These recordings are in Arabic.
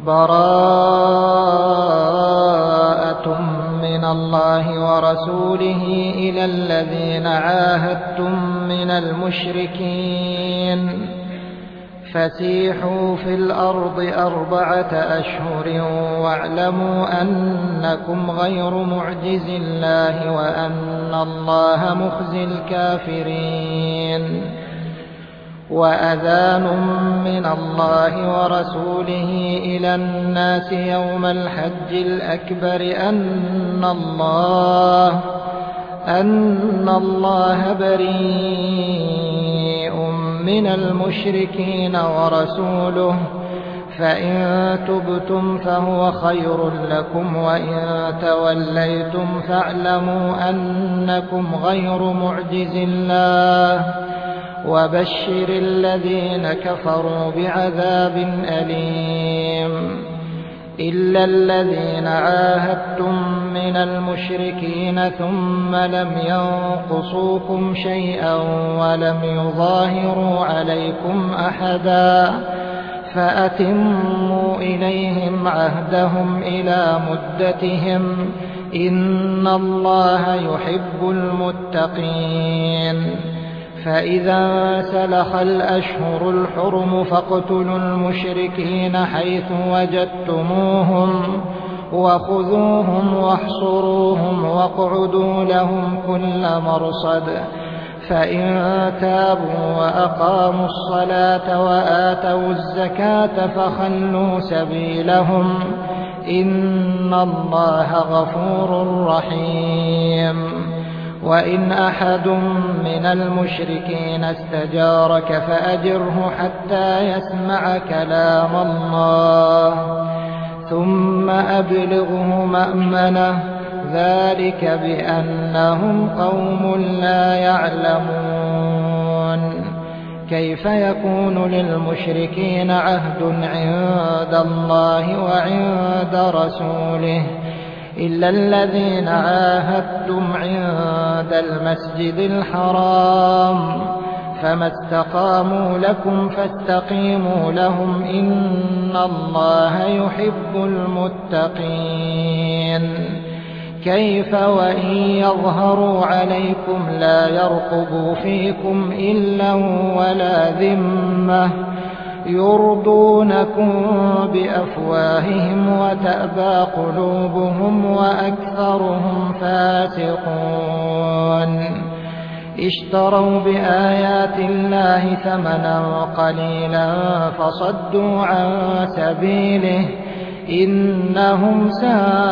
براءة من الله ورسوله إلى الذين عاهدتم من المشركين فسيحوا في الأرض 4 أشهر واعلموا أنكم غير معجز الله وأن الله مخزي الكافرين وأذان من الله ورسوله إلى الناس يوم الحج الأكبر أن الله بريء من المشركين ورسوله فإن تبتم فهو خير لكم وإن توليتم فاعلموا أنكم غير معجز الله وبشر الذين كفروا بعذاب أليم إلا الذين عاهدتم من المشركين ثم لم ينقصوكم شيئا ولم يظاهروا عليكم أحدا فأتموا إليهم عهدهم إلى مدتهم إن الله يحب المتقين فإذا سلخ الأشهر الحرم فاقتلوا المشركين حيث وجدتموهم وخذوهم واحصروهم واقعدوا لهم كل مرصد فإن تابوا وأقاموا الصلاة وآتوا الزكاة فخلوا سبيلهم إن الله غفور رحيم وإن أحد من المشركين استجارك فأجره حتى يسمع كلام الله ثم أبلغه مأمنه ذلك بأنهم قوم لا يعلمون كيف يكون للمشركين عهد عند الله وعند رسوله إلا الذين عاهدتم عند المسجد الحرام فما استقاموا لكم فاستقيموا لهم إن الله يحب المتقين كيف وإن يظهروا عليكم لا يرقبوا فيكم إلا ولا ذمة يرضونكم بأفواههم وتأبى قلوبهم وأكثرهم فاسقون اشتروا بآيات الله ثمنا قليلا فصدوا عن سبيله إنهم ساء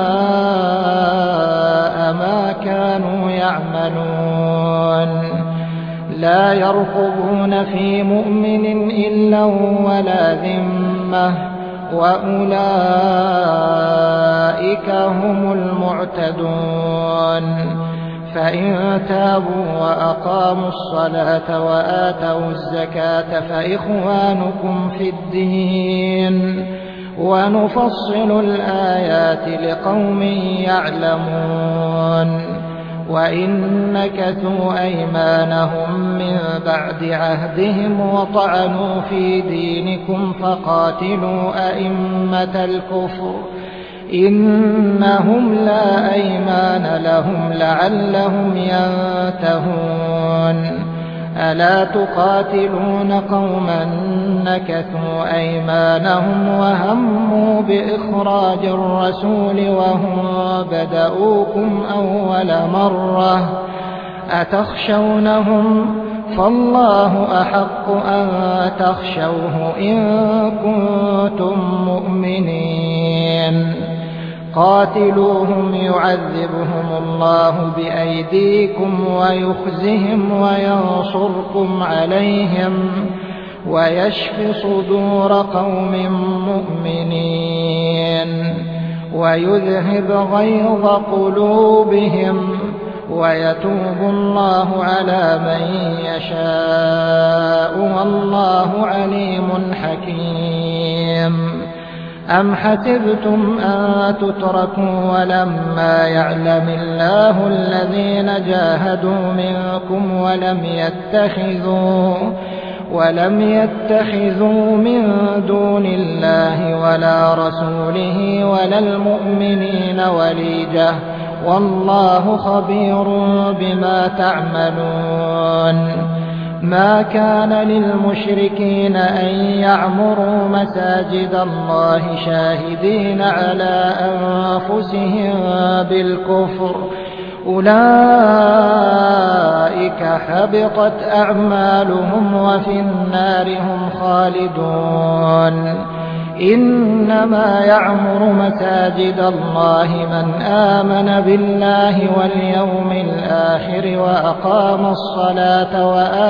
ما كانوا يعملون لا يرقبون في مؤمن إلا ولا ذمة وأولئك هم المعتدون فإن تابوا وأقاموا الصلاة وآتوا الزكاة فإخوانكم في الدين ونفصل الآيات لقوم يعلمون وإن نكثوا أيمانهم من بعد عهدهم وطعنوا في دينكم فقاتلوا أئمة الكفر إنهم لا أيمان لهم لعلهم ينتهون ألا تقاتلون قوما نكثوا أيمانهم وهموا بإخراج الرسول وهم بدؤوكم أول مرة أتخشونهم فالله أحق أن تخشوه إن كنتم مؤمنين قاتلوهم يعذبهم الله بأيديكم ويخزهم وينصركم عليهم ويشف صدور قوم مؤمنين ويذهب غيظ قلوبهم ويتوب الله على من يشاء والله عليم حكيم أم حسبتم أن تتركوا ولما يعلم الله الذين جاهدوا منكم ولم يتخذوا من دون الله ولا رسوله ولا المؤمنين وليجة والله خبير بما تعملون ما كان للمشركين أن يعمروا مساجد الله شاهدين على أنفسهم بالكفر أولئك حبطت أعمالهم وفي النار هم خالدون إنما يعمر مساجد الله من آمن بالله واليوم الآخر وأقام الصلاة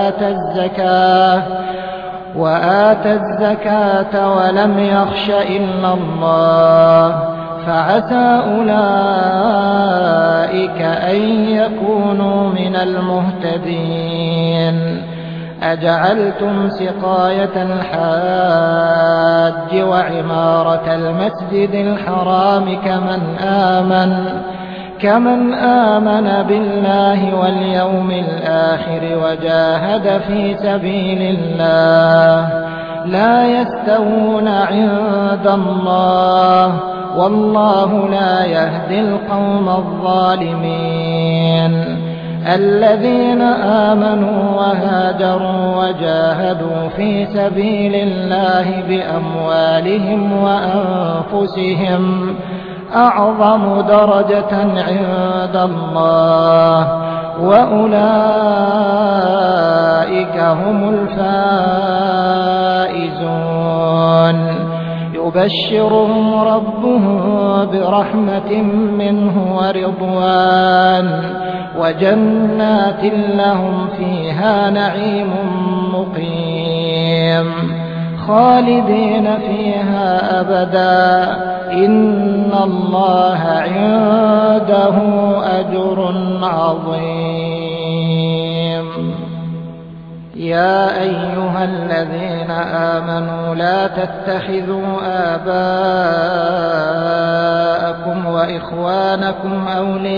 وآتى الزكاة ولم يخش إلا الله فعسى أولئك أن يكونوا من المهتدين أجعلتم سقاية الحاج وعمارة المسجد الحرام كمن آمن بالله واليوم الآخر وجاهد في سبيل الله لا يستوون عند الله والله لا يهدي القوم الظالمين الذين آمنوا وهاجروا وجاهدوا في سبيل الله بأموالهم وأنفسهم أعظم درجة عند الله وأولئك هم الفائزون يبشرهم ربهم برحمة منه ورضوان وجنات لهم فيها نعيم مقيم خالدين فيها أبدا إن الله عنده أجر عظيم يا أيها الذين آمنوا لا تتخذوا آباءكم وإخوانكم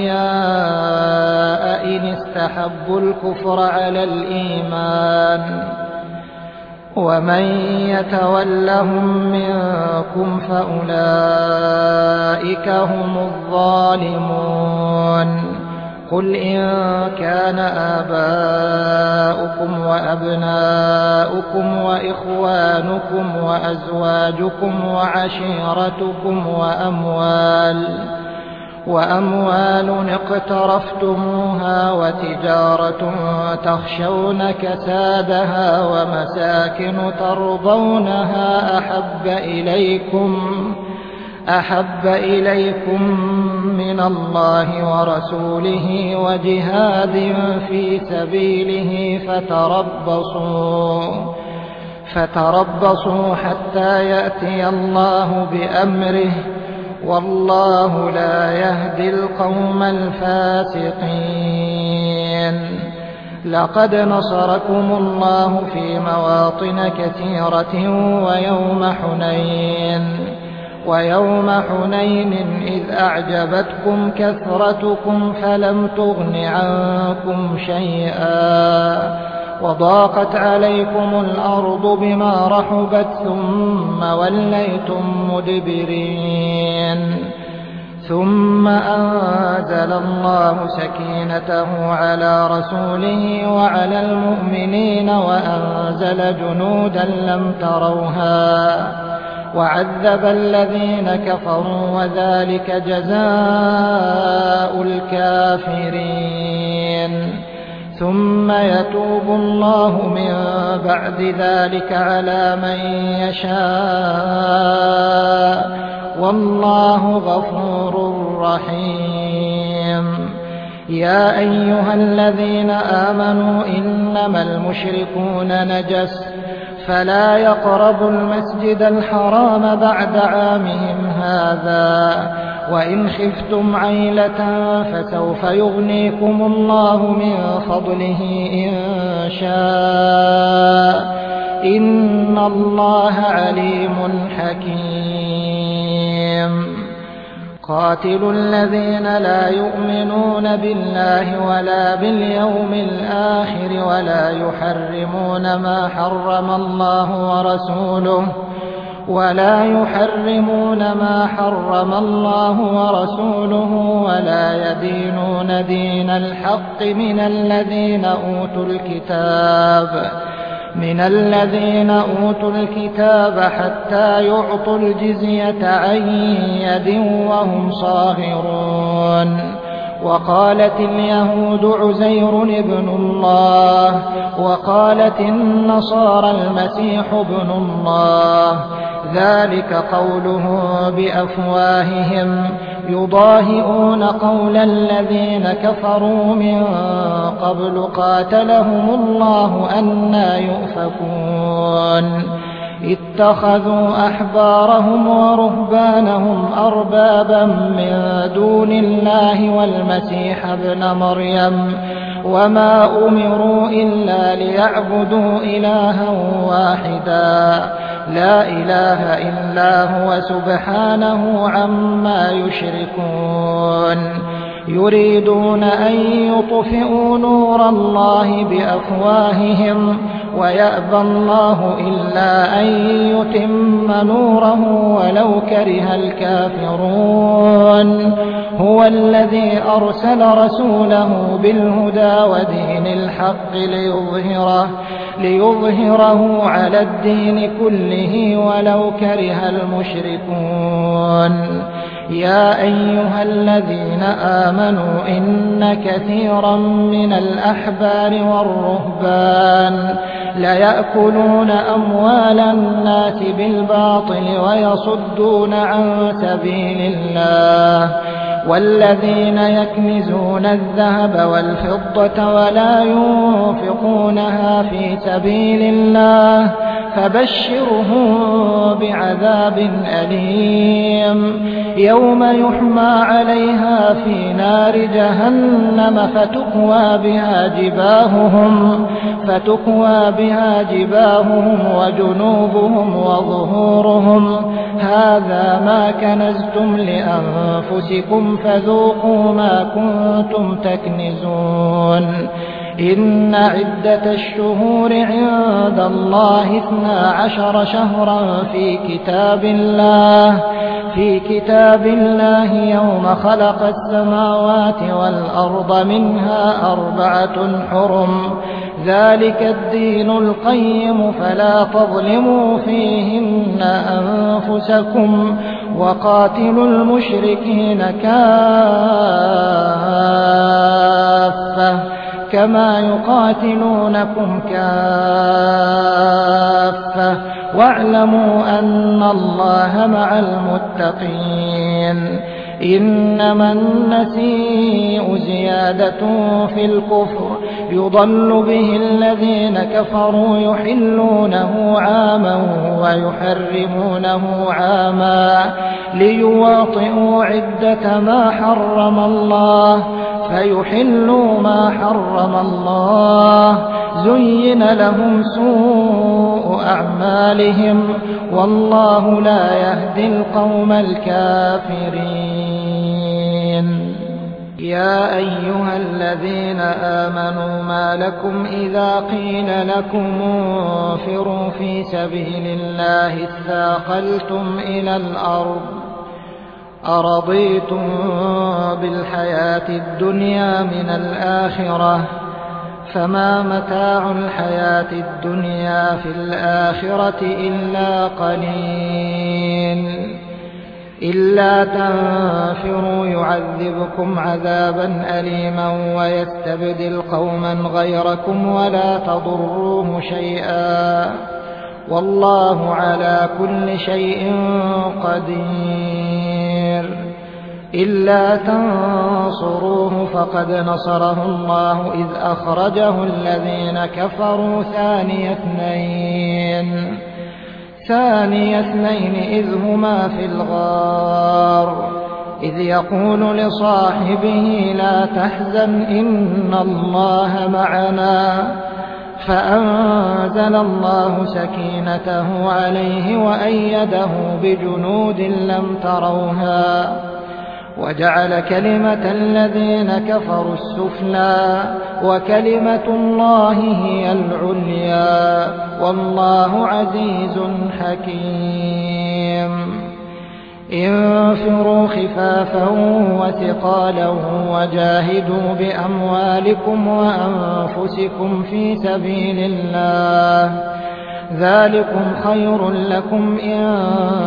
أولياء إن استحبوا الكفر على الإيمان ومن يتولهم منكم فأولئك هم الظالمون قل إن كان آباؤكم وأبناؤكم وإخوانكم وأزواجكم وعشيرتكم وأموال اقترفتموها وتجارة تخشون كسادها ومساكن ترضونها أحب إليكم من الله ورسوله وجهاد في سبيله فتربصوا حتى يأتي الله بأمره والله لا يهدي القوم الفاسقين لقد نصركم الله في مواطن كثيرة ويوم حنين إذ أعجبتكم كثرتكم فلم تغن عنكم شيئا وضاقت عليكم الأرض بما رحبت ثم وليتم مدبرين ثم أنزل الله سكينته على رسوله وعلى المؤمنين وأنزل جنودا لم تروها وعذب الذين كفروا وذلك جزاء الكافرين ثم يتوب الله من بعد ذلك على من يشاء والله غفور رحيم يا أيها الذين آمنوا إنما المشركون نجس فلا يقربوا المسجد الحرام بعد عامهم هذا وإن خفتم عيلة فسوف يغنيكم الله من فضله إن شاء إن الله عليم حكيم قاتلوا الذين لا يؤمنون بالله ولا باليوم الآخر ولا يحرمون ما حرم الله ورسوله ولا يدينون دين الحق من الذين أوتوا الكتاب حتى يعطوا الجزية عن يد وهم صاغرون. وقالت اليهود عزير ابن الله وقالت النصارى المسيح ابن الله، ذلك قولهم بأفواههم يضاهئون قول الذين كفروا من قبل قاتلهم الله أنى يؤفكون. اتخذوا أحبارهم ورهبانهم أربابا من دون الله والمسيح ابن مريم وما أمروا إلا ليعبدوا إلها واحدا لا إله إلا هو سبحانه عما يشركون. يريدون أن يطفئوا نور الله بأفواههم ويأبى الله إلا أن يتم نوره ولو كره الكافرون. هو الذي أرسل رسوله بالهدى ودين الحق ليظهره على الدين كله ولو كره المشركون. يا أيها الذين آمنوا إن كثيرا من الأحبار والرهبان ليأكلون أموال الناس بالباطل ويصدون عن سبيل الله، والذين يكنزون الذهب والفضة ولا ينفقونها في سبيل الله فبشرهم بعذاب أليم يوم يحمى عليها في نار جهنم فتكوى بها جباههم وجنوبهم وظهورهم هذا ما كنزتم لأنفسكم فذوقوا ما كنتم تكنزون. إن عدة الشهور عند الله 12 شهرا في كتاب الله يوم خلق السماوات والأرض منها 4 حرم ذلك الدين القيم فلا تظلموا فيهن أنفسكم وقاتلوا المشركين كافة كما يقاتلونكم كافة واعلموا أن الله مع المتقين. إنما النسيء زيادة في الكفر يضل به الذين كفروا يحلونه عاما ويحرمونه عاما ليواطئوا عدة ما حرم الله فيحلوا ما حرم الله زين لهم سوء أعمالهم والله لا يهدي القوم الكافرين. يا أيها الذين آمنوا ما لكم إذا قيل لكم انفروا في سبيل الله اثاقلتم إلى الأرض أرضيتم بالحياة الدنيا من الآخرة فما متاع الحياة الدنيا في الآخرة إلا قليل. إلا تنفروا يعذبكم عذابا أليما ويستبدل قوما غيركم ولا تضروه شيئا والله على كل شيء قدير. إلا تنصروه فقد نصره الله إذ أخرجه الذين كفروا ثاني اثنين إذ هما في الغار إذ يقول لصاحبه لا تحزن إن الله معنا فأنزل الله سكينته عليه وأيده بجنود لم تروها وجعل كلمة الذين كفروا السفلى وكلمة الله هي العليا والله عزيز حكيم. انفروا خفافا وثقالا وجاهدوا بأموالكم وأنفسكم في سبيل الله ذلكم خير لكم إن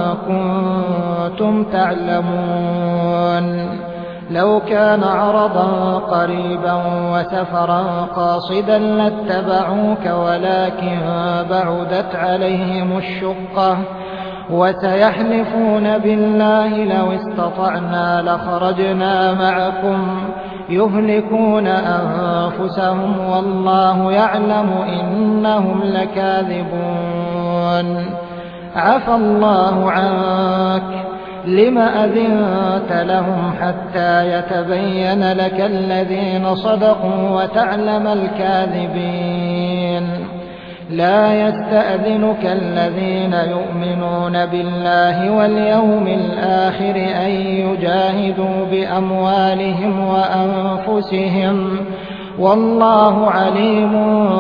كنتم تعلمون. لو كان عرضا قريبا وسفرا قاصدا لاتبعوك ولكن بعدت عليهم الشقة وسيحلفون بالله لو استطعنا لخرجنا معكم يهلكون أنفسهم والله يعلم إنهم لكاذبون. عفى الله عنك لم أذنت لهم حتى يتبين لك الذين صدقوا وتعلم الكاذبين. لا يستأذنك الذين يؤمنون بالله واليوم الآخر أن يجاهدوا بأموالهم وأنفسهم والله عليم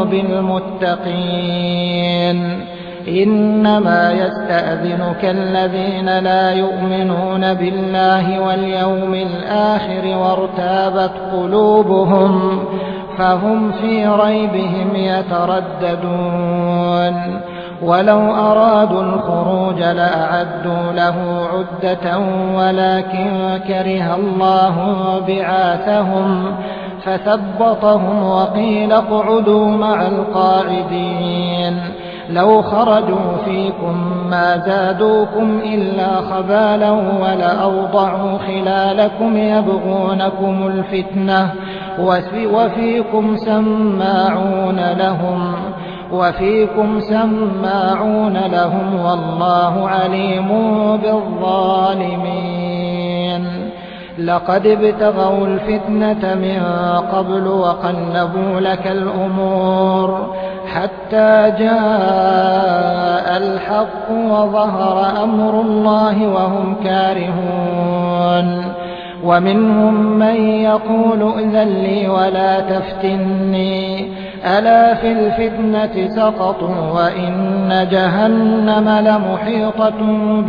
بالمتقين. إنما يستأذنك الذين لا يؤمنون بالله واليوم الآخر وارتابت قلوبهم فهم في ريبهم يترددون. ولو أرادوا الخروج لأعدوا له عدة ولكن كره الله بعاثهم فثبطهم وقيل اقعدوا مع القاعدين. لو خرجوا فيكم ما زادوكم إلا خبالا ولأوضعوا خلالكم يبغونكم الفتنة وفيكم سماعون لهم والله عليم بالظالمين. لقد ابتغوا الفتنة من قبل وقلبوا لك الأمور حتى جاء الحق وظهر أمر الله وهم كارهون. ومنهم من يقول ائذن لي ولا تفتني ألا في الفتنة سقطوا وإن جهنم لمحيطة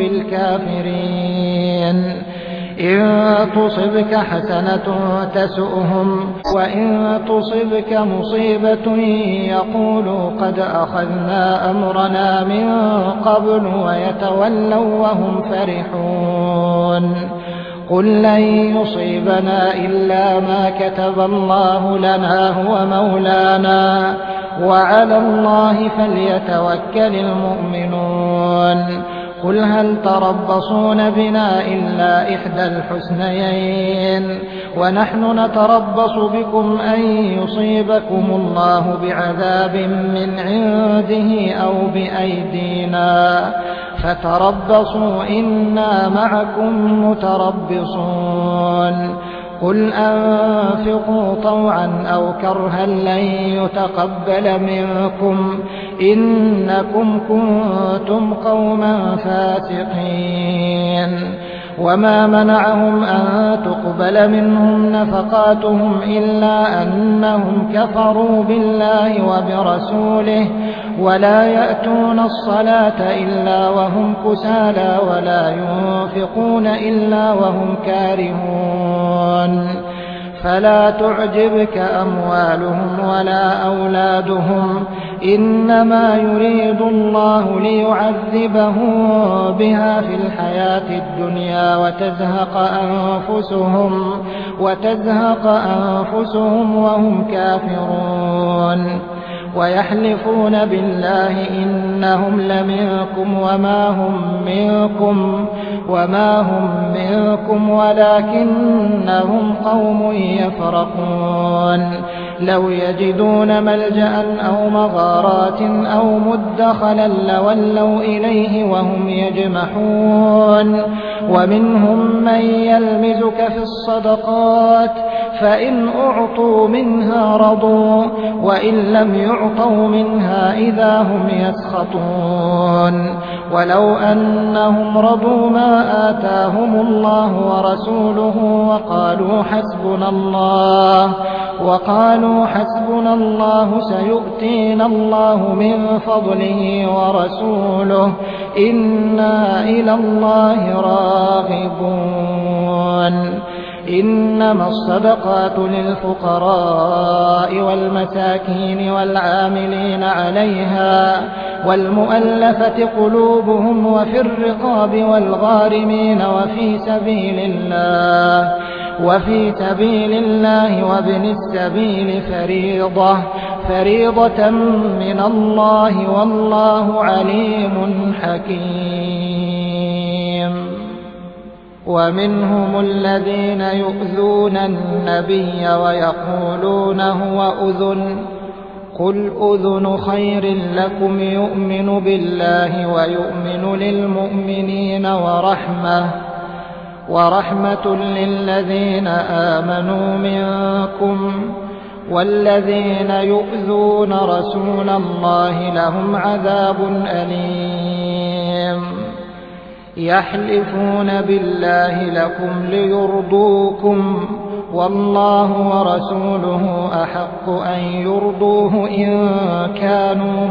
بالكافرين. إن تصبك حسنة تسؤهم وإن تصبك مصيبة يقولوا قد أخذنا أمرنا من قبل ويتولوا وهم فرحون. قل لن يصيبنا إلا ما كتب الله لنا هو مولانا وعلى الله فليتوكل المؤمنون. قل هل تربصون بنا إلا إحدى الحسنيين ونحن نتربص بكم أن يصيبكم الله بعذاب من عنده أو بأيدينا فتربصوا إنا معكم متربصون. قل أنفقوا طوعا أو كرها لن يتقبل منكم إنكم كنتم قوما فاسقين. وما منعهم أن تقبل منهم نفقاتهم إلا أنهم كفروا بالله وبرسوله ولا يأتون الصلاة إلا وهم كسالى ولا ينفقون إلا وهم كارهون. فلا تعجبك أموالهم ولا أولادهم إنما يريد الله ليعذبهم بها في الحياة الدنيا وتزهق أنفسهم وهم كافرون. ويحلفون بالله إنهم لمنكم وما هم منكم ولكنهم قوم يفرقون. لو يجدون ملجأ أو مغارات أو مدخلا لولوا إليه وهم يجمحون ومنهم من يلمزك في الصدقات فإن أعطوا منها رضوا وإن لم يعطوا منها إذا هم يسخطون ولو أنهم رضوا ما آتاهم الله ورسوله وقالوا حسبنا الله سيؤتينا الله من فضله ورسوله إنا إلى الله راغبون إنما الصدقات للفقراء والمساكين والعاملين عليها والمؤلفة قلوبهم وفي الرقاب والغارمين وفي سبيل الله وابن السبيل فريضة من الله والله عليم حكيم ومنهم الذين يؤذون النبي ويقولون هو أذن قل أذن خير لكم يؤمن بالله ويؤمن للمؤمنين ورحمة للذين آمنوا منكم والذين يؤذون رسول الله لهم عذاب أليم يحلفون بالله لكم ليرضوكم والله ورسوله أحق أن يرضوه إن كانوا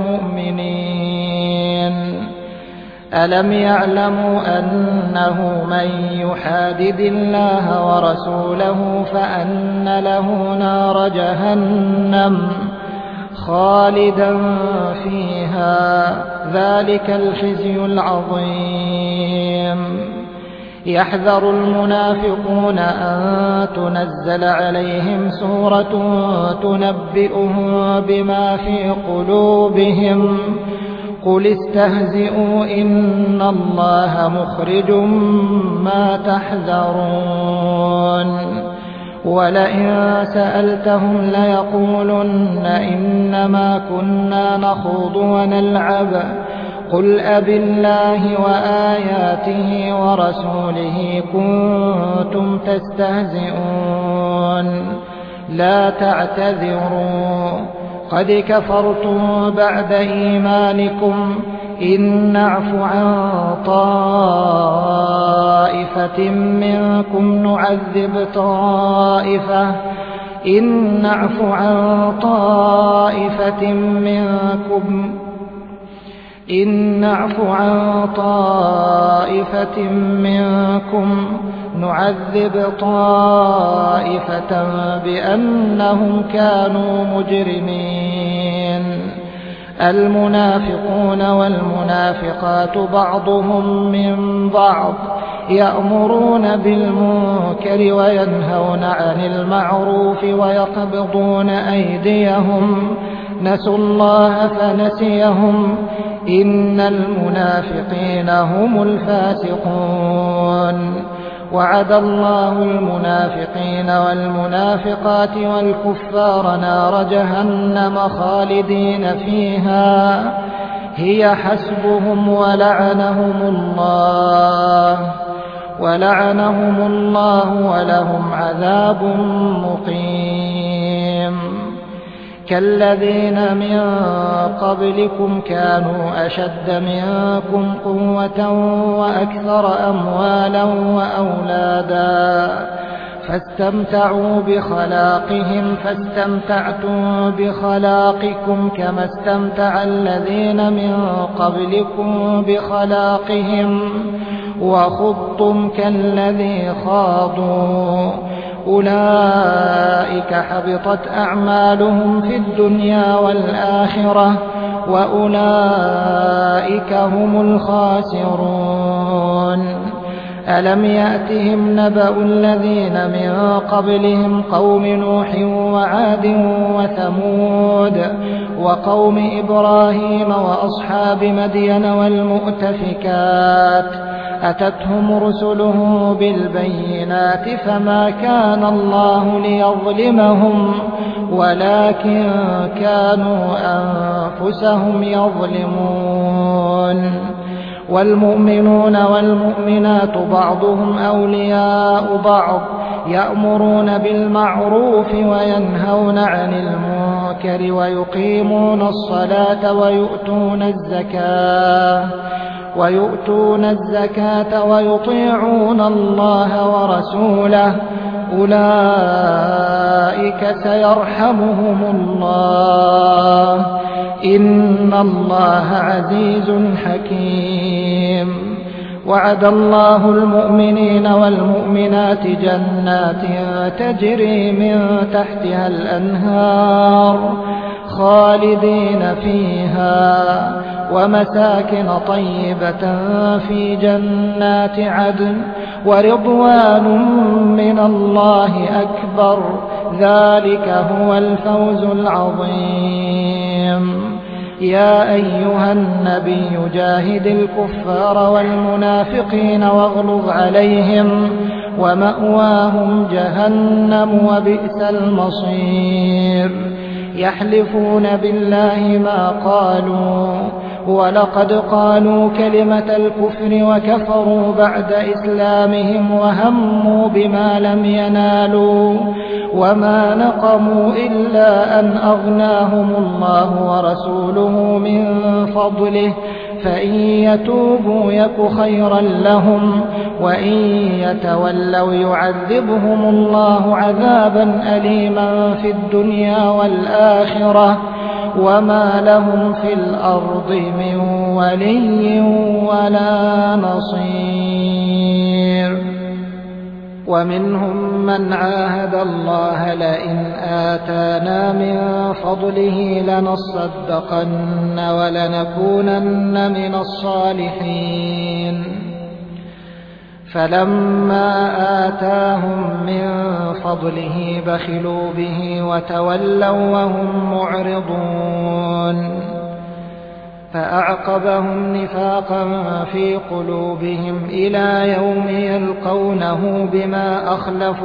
مؤمنين ألم يعلموا أنه من يحادد الله ورسوله فأن له نار جهنم خالدا فيها ذلك الخزي العظيم يحذر المنافقون أن تنزل عليهم سورة تنبئهم بما في قلوبهم قل استهزئوا إن الله مخرج ما تحذرون ولئن سألتهم ليقولن إنما كنا نخوض ونلعب قل أبالله وآياته ورسوله كنتم تستهزئون لا تعتذروا قد كفرتم بعد إيمانكم إن نعف عن طائفة منكم نعذب طائفة بأنهم كانوا مجرمين المنافقون والمنافقات بعضهم من بعض يأمرون بالمنكر وينهون عن المعروف ويقبضون أيديهم نسوا الله فنسيهم إن المنافقين هم الفاسقون وعد الله المنافقين والمنافقات والكفار نار جهنم خالدين فيها هي حسبهم ولعنهم الله ولهم عذاب مقيم كالذين من قبلكم كانوا أشد منكم قوة وأكثر أموالا وأولادا فاستمتعوا بخلاقهم فاستمتعتم بخلاقكم كما استمتع الذين من قبلكم بخلاقهم وخضتم كالذي خاضوا أولئك حبطت أعمالهم في الدنيا والآخرة وأولئك هم الخاسرون ألم يأتهم نبأ الذين من قبلهم قوم نوح وعاد وثمود وقوم إبراهيم وأصحاب مدين والمؤتفكات أتتهم رسلهم بالبينات فما كان الله ليظلمهم ولكن كانوا أنفسهم يظلمون. والمؤمنون والمؤمنات بعضهم أولياء بعض يأمرون بالمعروف وينهون عن المنكر ويقيمون الصلاة ويؤتون الزكاة ويطيعون الله ورسوله أولئك سيرحمهم الله إن الله عزيز حكيم. وعد الله المؤمنين والمؤمنات جنات تجري من تحتها الأنهار خالدين فيها ومساكن طيبة في جنات عدن ورضوان من الله أكبر ذلك هو الفوز العظيم. يا أيها النبي جاهد الكفار والمنافقين واغلظ عليهم ومأواهم جهنم وبئس المصير. يحلفون بالله ما قالوا ولقد قالوا كلمة الكفر وكفروا بعد إسلامهم وهموا بما لم ينالوا وما نقموا إلا أن أغناهم الله ورسوله من فضله فإن يتوبوا يك خيرا لهم وإن يتولوا يعذبهم الله عذابا أليما في الدنيا والآخرة وما لهم في الأرض من ولي ولا نصير. ومنهم من عاهد الله لئن آتانا من فضله لنصدقن ولنكونن من الصالحين فلما آتاهم من فضله بخلوا به وتولوا وهم معرضون فأعقبهم نفاقا في قلوبهم إلى يوم يلقونه بما أخلفوا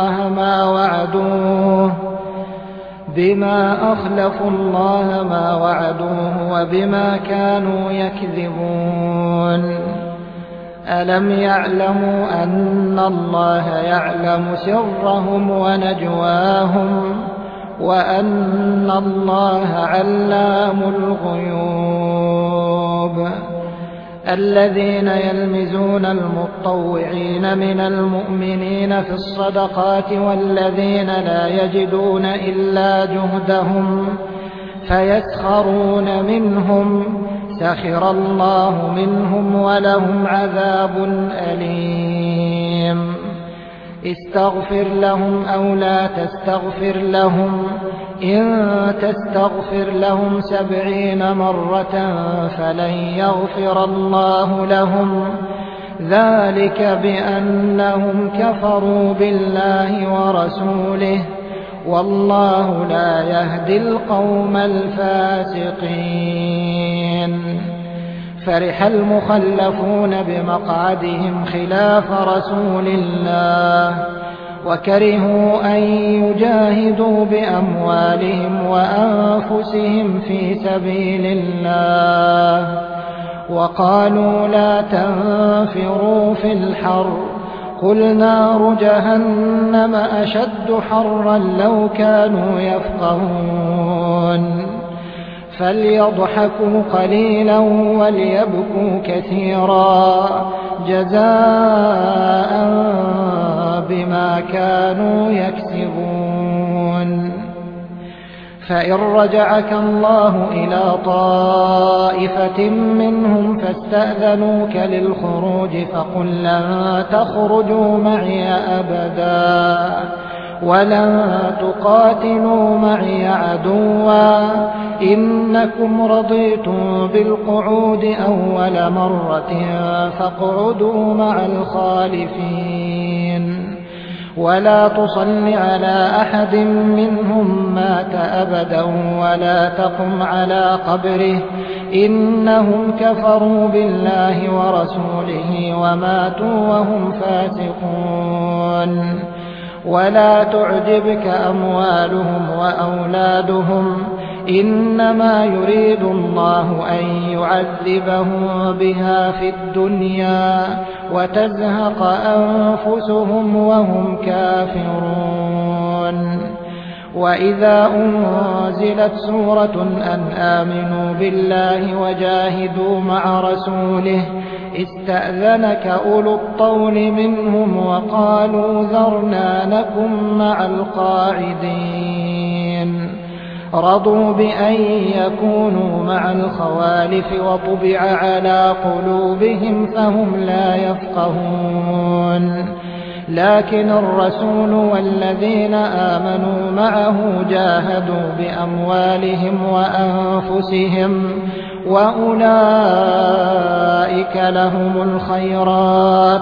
الله ما وعدوه وبما كانوا يكذبون. ألم يعلموا أن الله يعلم سرهم ونجواهم وأن الله علام الغيوب. الذين يلمزون المطوعين من المؤمنين في الصدقات والذين لا يجدون إلا جهدهم فيسخرون منهم سخر الله منهم ولهم عذاب أليم. استغفر لهم أو لا تستغفر لهم إن تستغفر لهم 70 مرة فلن يغفر الله لهم ذلك بأنهم كفروا بالله ورسوله والله لا يهدي القوم الفاسقين. فرح المخلفون بمقعدهم خلاف رسول الله وكرهوا أن يجاهدوا بأموالهم وأنفسهم في سبيل الله وقالوا لا تنفروا في الحر قل نار جهنم أشد حرا لو كانوا يفقهون. فليضحكوا قليلا وليبكوا كثيرا جزاء بما كانوا يكسبون. فإن رجعك الله إلى طائفة منهم فاستأذنوك للخروج فقل لن تخرجوا معي أبدا ولن تقاتلوا معي عدوا إنكم رضيتم بالقعود أول مرة فاقعدوا مع الخالفين ولا تصل على أحد منهم مات أبدا ولا تقم على قبره إنهم كفروا بالله ورسوله وماتوا وهم فاسقون. ولا تعجبك أموالهم وأولادهم إنما يريد الله أن يعذبهم بها في الدنيا وتزهق أنفسهم وهم كافرون. وإذا أنزلت سورة أن آمنوا بالله وجاهدوا مع رسوله استأذنك أولو الطول منهم وقالوا ذرنا نكن مع القاعدين. رضوا بأن يكونوا مع الخوالف وطبع على قلوبهم فهم لا يفقهون. لكن الرسول والذين آمنوا معه جاهدوا بأموالهم وأنفسهم وأولئك لهم الخيرات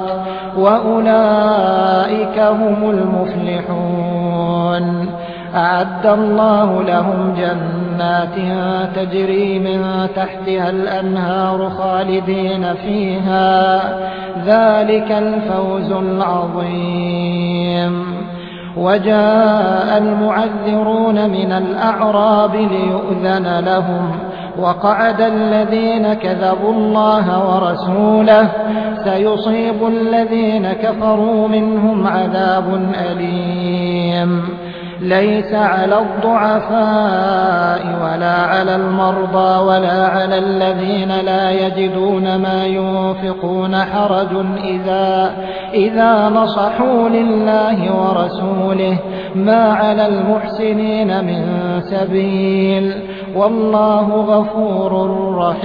وأولئك هم المفلحون. أعد الله لهم جنات تجري من تحتها الأنهار خالدين فيها ذلك الفوز العظيم. وجاء المعذرون من الأعراب ليؤذن لهم وقعد الذين كذبوا الله ورسوله سيصيب الذين كفروا منهم عذاب أليم. ليس على الضعفاء ولا على المرضى ولا على الذين لا يجدون ما ينفقون حرج إذا نصحوا لله ورسوله ما على المحسنين من سبيل والله غفور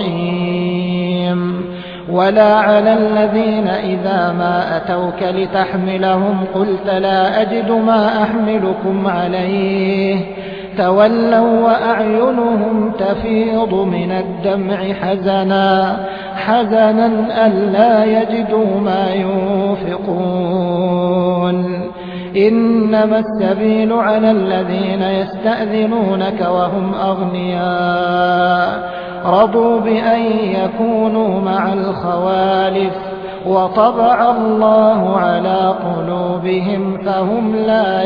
رحيم. ولا على الذين إذا ما أتوك لتحملهم قلت لا أجد ما أحملكم عليه تولوا وأعينهم تفيض من الدمع حزنا ألا يجدوا ما ينفقون. إنما السبيل على الذين يستأذنونك وهم أغنياء رضوا بأن يكونوا مع الخوالف وطبع الله على قلوبهم فهم لا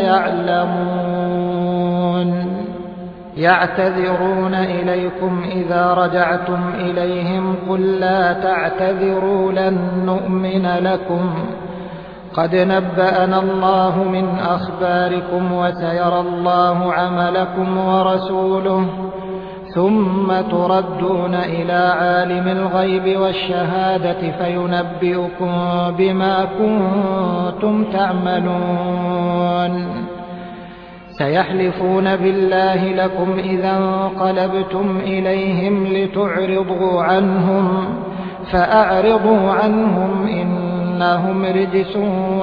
يعلمون. يعتذرون إليكم إذا رجعتم إليهم قل لا تعتذروا لن نؤمن لكم قد نبأنا الله من أخباركم وسيرى الله عملكم ورسوله ثم تردون إلى عالم الغيب والشهادة فينبئكم بما كنتم تعملون. سيحلفون بالله لكم إذا انقلبتم إليهم لتعرضوا عنهم فأعرضوا عنهم إنهم رجس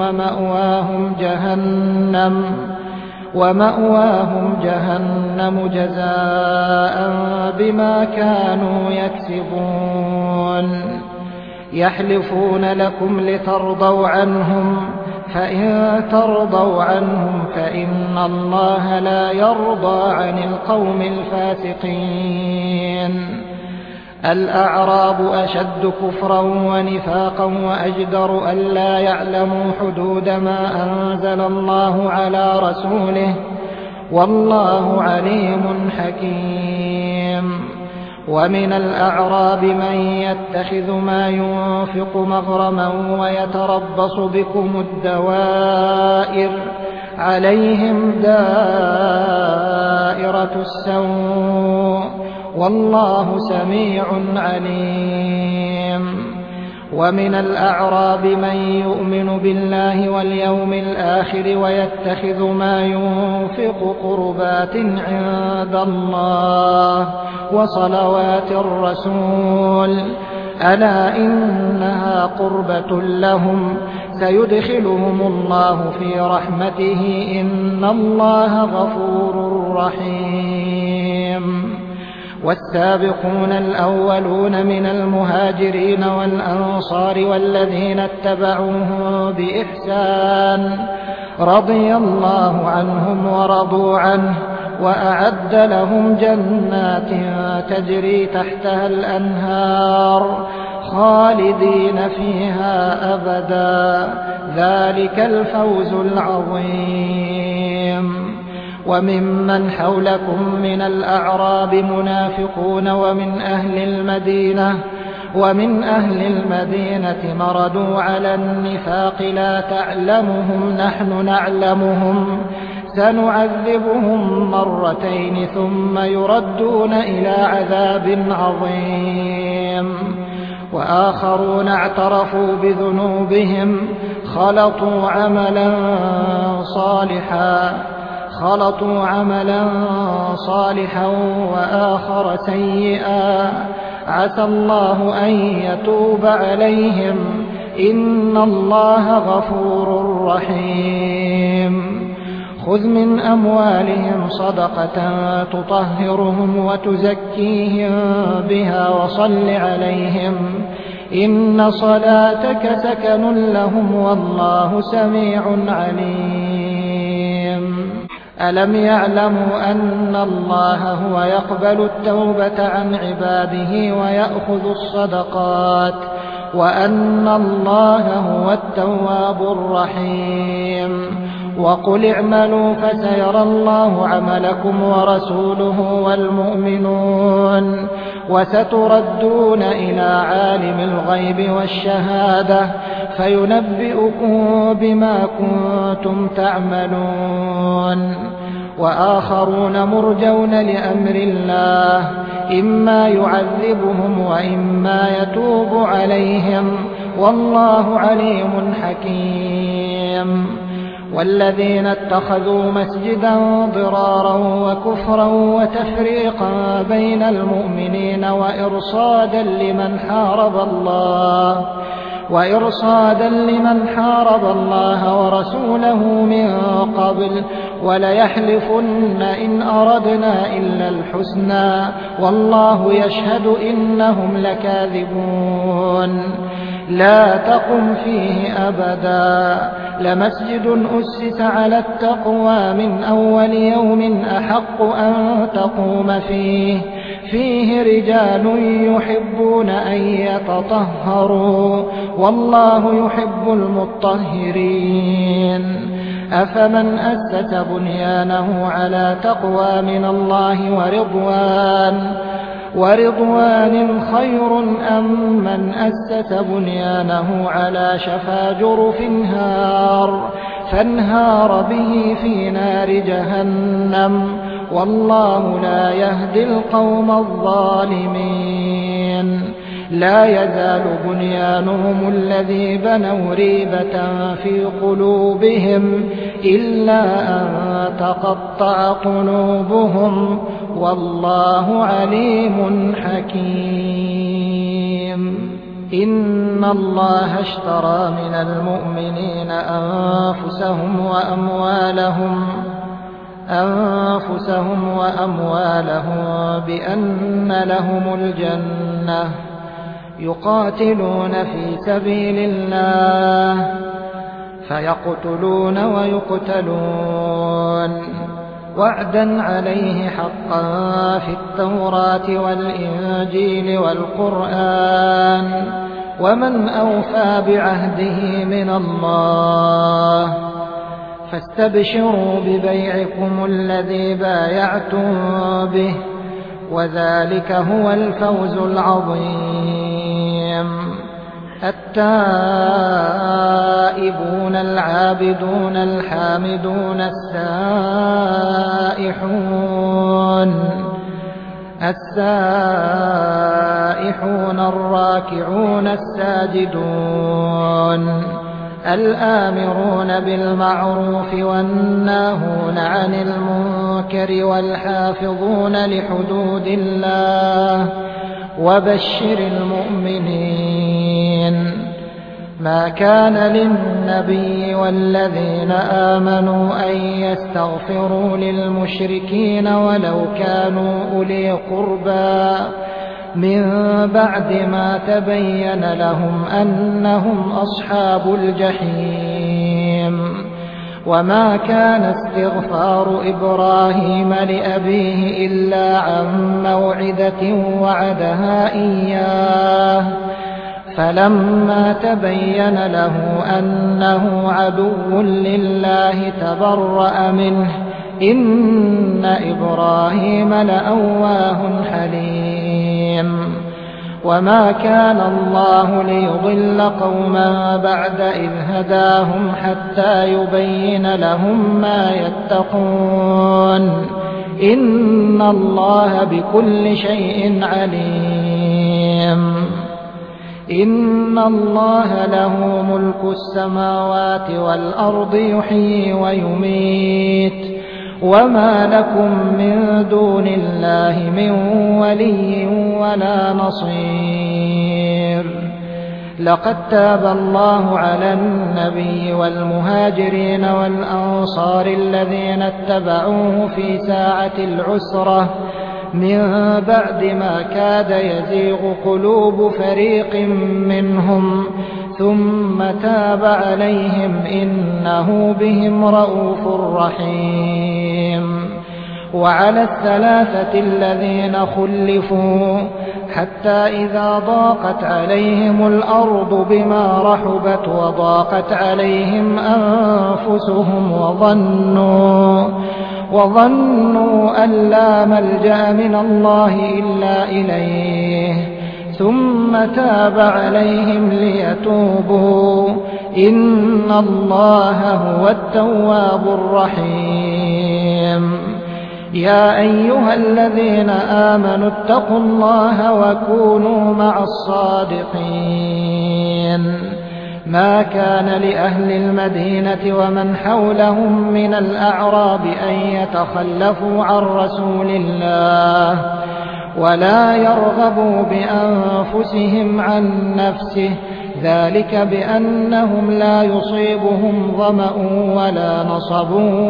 ومأواهم جهنم جزاء بما كانوا يكسبون. يحلفون لكم لترضوا عنهم فإن ترضوا عنهم فإن الله لا يرضى عن القوم الفاسقين. الأعراب أشد كفرا ونفاقا وأجدر ألا يعلموا حدود ما أنزل الله على رسوله والله عليم حكيم. ومن الأعراب من يتخذ ما ينفق مغرما ويتربص بكم الدوائر عليهم دائرة السوء والله سميع عليم. ومن الأعراب من يؤمن بالله واليوم الآخر ويتخذ ما ينفق قربات عند الله وصلوات الرسول ألا إنها قربة لهم سيدخلهم الله في رحمته إن الله غفور رحيم. والسابقون الأولون من المهاجرين والأنصار والذين اتبعوهم بإحسان رضي الله عنهم ورضوا عنه وأعد لهم جنات تجري تحتها الأنهار خالدين فيها أبدا ذلك الفوز العظيم. وممن حولكم من الأعراب منافقون ومن أهل المدينة مردوا على النفاق لا تعلمهم نحن نعلمهم سنعذبهم مرتين ثم يردون إلى عذاب عظيم. وآخرون اعترفوا بذنوبهم خلطوا عملا صالحا وآخر سيئا عسى الله أن يتوب عليهم إن الله غفور رحيم. خذ من أموالهم صدقة تطهرهم وتزكيهم بها وصل عليهم إن صلاتك سكن لهم والله سميع عليم. ألم يعلموا أن الله هو يقبل التوبة عن عباده ويأخذ الصدقات وأن الله هو التواب الرحيم. وقل اعملوا فسيرى الله عملكم ورسوله والمؤمنون وستردون إلى عالم الغيب والشهادة فينبئكم بما كنتم تعملون. وآخرون مرجون لأمر الله إما يعذبهم وإما يتوب عليهم والله عليم حكيم. والذين اتخذوا مسجدا ضرارا وكفرا وتفريقا بين المؤمنين وإرصادا لمن حارب الله ورسوله من قبل وليحلفن إن أردنا إلا الحسنى والله يشهد إنهم لكاذبون. لا تقم فيه أبدا لمسجد أسس على التقوى من أول يوم أحق أن تقوم فيه رجال يحبون أن يتطهروا والله يحب المطهرين. أفمن أسس بنيانه على تقوى من الله ورضوان خير أم من أسس بنيانه على شفا جرف فانهار به في نار جهنم والله لا يهدي القوم الظالمين. لا يزال بنيانهم الذي بنوا ريبة في قلوبهم إلا أن تقطع قلوبهم والله عليم حكيم. إن الله اشترى من المؤمنين أنفسهم وأموالهم بأن لهم الجنة يقاتلون في سبيل الله فيقتلون ويقتلون وعدا عليه حقا في التوراة والإنجيل والقرآن ومن أوفى بعهده من الله فاستبشروا ببيعكم الذي بايعتم به وذلك هو الفوز العظيم. التائبون العابدون الحامدون السائحون الراكعون الساجدون الآمرون بالمعروف والناهون عن المنكر والحافظون لحدود الله وبشر المؤمنين. ما كان للنبي والذين آمنوا أن يستغفروا للمشركين ولو كانوا أولي قربى من بعد ما تبين لهم أنهم أصحاب الجحيم. وما كان استغفار إبراهيم لأبيه إلا عن موعدة وعدها إياه فلما تبين له أنه عدو لله تبرأ منه إن إبراهيم لأواه حليم وما كان الله ليضل قوما بعد إذ هداهم حتى يبين لهم ما يتقون إن الله بكل شيء عليم إن الله له ملك السماوات والأرض يحيي ويميت وما لكم من دون الله من ولي ولا نصير لقد تاب الله على النبي والمهاجرين والأنصار الذين اتبعوه في ساعة العسرة من بعد ما كاد يزيغ قلوب فريق منهم ثم تاب عليهم إنه بهم رءوف رحيم وعلى الثلاثة الذين خلفوا حتى إذا ضاقت عليهم الأرض بما رحبت وضاقت عليهم أنفسهم وظنوا أن لا ملجأ من الله إلا إليه ثم تاب عليهم ليتوبوا إن الله هو التواب الرحيم يا أيها الذين آمنوا اتقوا الله وكونوا مع الصادقين ما كان لأهل المدينة ومن حولهم من الأعراب أن يتخلفوا عن رسول الله ولا يرغبوا بأنفسهم عن نفسه ذلك بأنهم لا يصيبهم ظمأ ولا نصب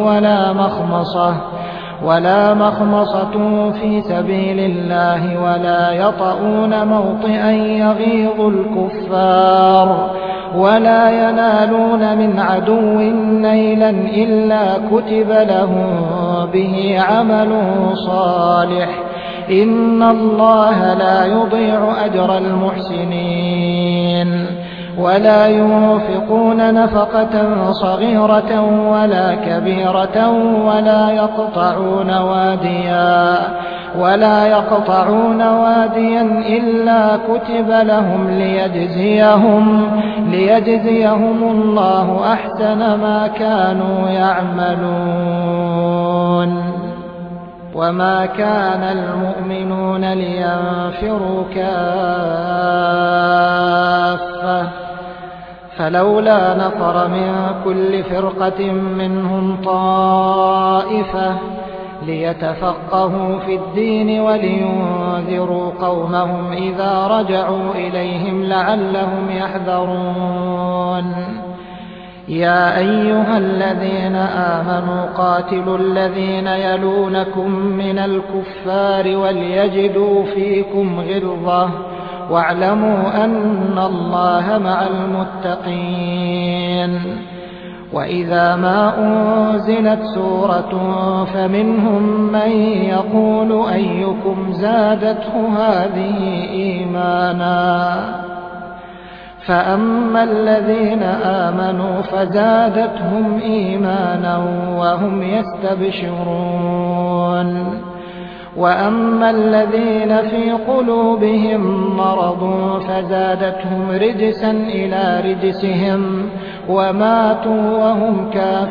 ولا مخمصة في سبيل الله ولا يطؤون موطئا يغيظ الكفار ولا ينالون من عدو نيلا إلا كتب لهم به عمل صالح إن الله لا يضيع أجر المحسنين ولا ينفقون نفقة صغيرة ولا كبيرة ولا يقطعون واديا إلا كتب لهم ليجزيهم الله أحسن ما كانوا يعملون وما كان المؤمنون لينفروا كافة فلولا نفر من كل فرقة منهم طائفة ليتفقهوا في الدين ولينذروا قومهم إذا رجعوا إليهم لعلهم يحذرون يا أيها الذين آمنوا قاتلوا الذين يلونكم من الكفار وليجدوا فيكم غلظة واعلموا أن الله مع المتقين وإذا ما أنزلت سورة فمنهم من يقول أيكم زادته هذه إيمانا فأما الذين آمنوا فزادتهم إيمانا وهم يستبشرون وأما الذين في قلوبهم مرض فزادتهم رجسا إلى رجسهم وماتوا وهم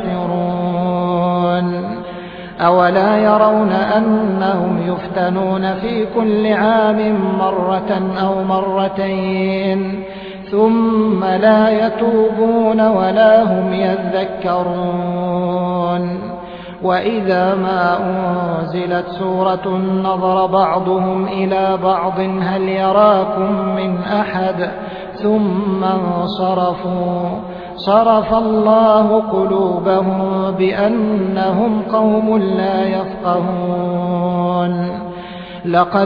كافرون أولا يرون أنهم يفتنون في كل عام مرة أو مرتين ثم لا يتوبون ولا هم يذكرون وإذا ما أنزلت سورة نظر بعضهم إلى بعض هل يراكم من أحد ثم انصرفوا صرف الله قلوبهم بأنهم قوم لا يفقهون لقد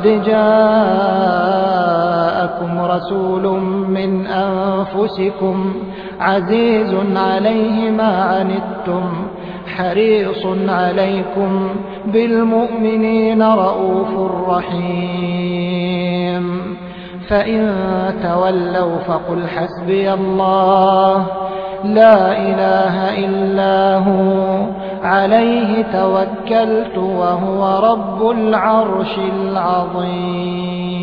جاءكم رسول من أنفسكم عزيز عليه ما عنتم حريص عليكم بالمؤمنين رؤوف رحيم فإن تولوا فقل حسبي الله لا إله إلا هو عليه توكلت وهو رب العرش العظيم.